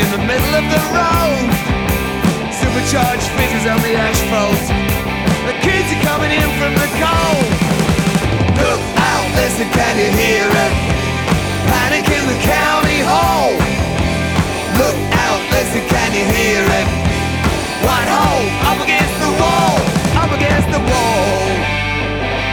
in the middle of the road. Supercharged fizzes on the asphalt. The kids are coming in from the cold.